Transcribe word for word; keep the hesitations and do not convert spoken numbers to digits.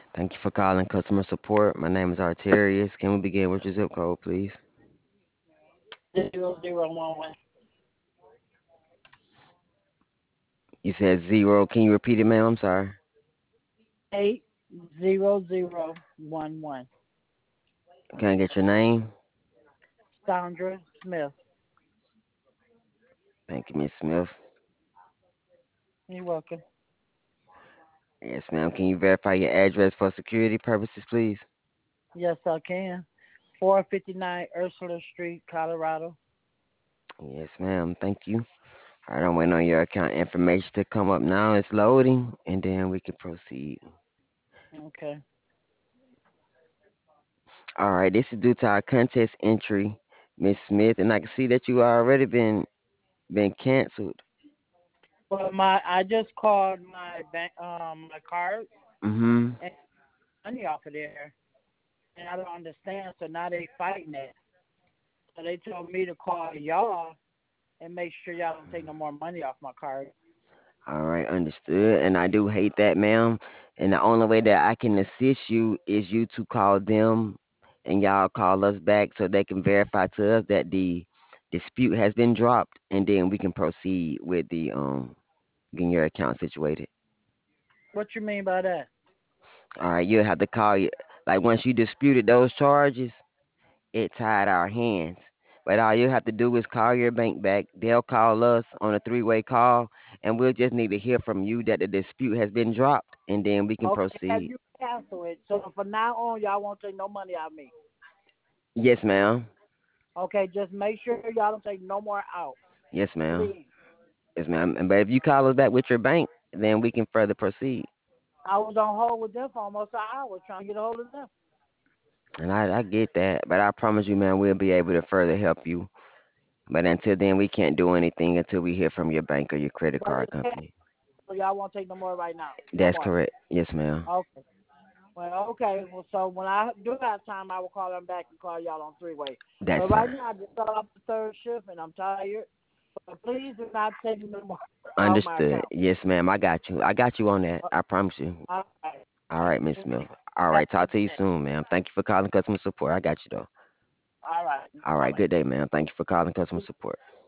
Thank you for calling customer support. My name is Arterius. Can we begin with your zip code, please? Zero zero one one You said zero. Can you repeat it, ma'am? I'm sorry. eight zero zero one one. Can I get your name? Sandra Smith. Thank you, Miss Smith. You're welcome. Yes, ma'am. Can you verify your address for security purposes, please? Yes, I can. Four fifty nine Ursula Street, Colorado. Yes, ma'am. Thank you. All right, I'm waiting on your account information to come up now. It's loading, and then we can proceed. Okay. All right, this is due to our contest entry, Miss Smith, and I can see that you already been been canceled. Well, my I just called my bank, um, my card Mm-hmm. and money off of there, and I don't understand. So now they fighting it. So they told me to call y'all and make sure y'all don't take no more money off my card. All right, understood. And I do hate that, ma'am. And the only way that I can assist you is you to call them and y'all call us back so they can verify to us that the dispute has been dropped and then we can proceed with the um getting your account situated. What you mean by that? All right, you'll have to call you like once you disputed those charges, it tied our hands. But all you have to do is call your bank back. They'll call us on a three-way call, and we'll just need to hear from you that the dispute has been dropped, and then we can Okay, have proceed. you cancel it? So from now on, y'all won't take no money out of me. Yes, ma'am. Okay, just make sure y'all don't take no more out, Yes, ma'am. please. Yes, ma'am. And but if you call us back with your bank, then we can further proceed. I was on hold with them for almost an hour trying to get a hold of them. And I, I get that, but I promise you, man, we'll be able to further help you. But until then, we can't do anything until we hear from your bank or your credit But card it's cash, company. so y'all won't take no more right now. No That's more. correct. Yes, ma'am. Okay. Well, okay. Well, so when I do have time, I will call them back and call y'all on three way. That's But right fine. now, I just got off the third shift and I'm tired. But please do not take no more out my Understood. account. Yes, ma'am. I got you. I got you on that. Uh, I promise you. All right. All right, Miss Thank Smith. you. All Have right. a Talk to good you day. soon, ma'am. Thank you for calling customer support. I got you though. All right. All Bye right. bye. Good day, ma'am. Thank you for calling customer support.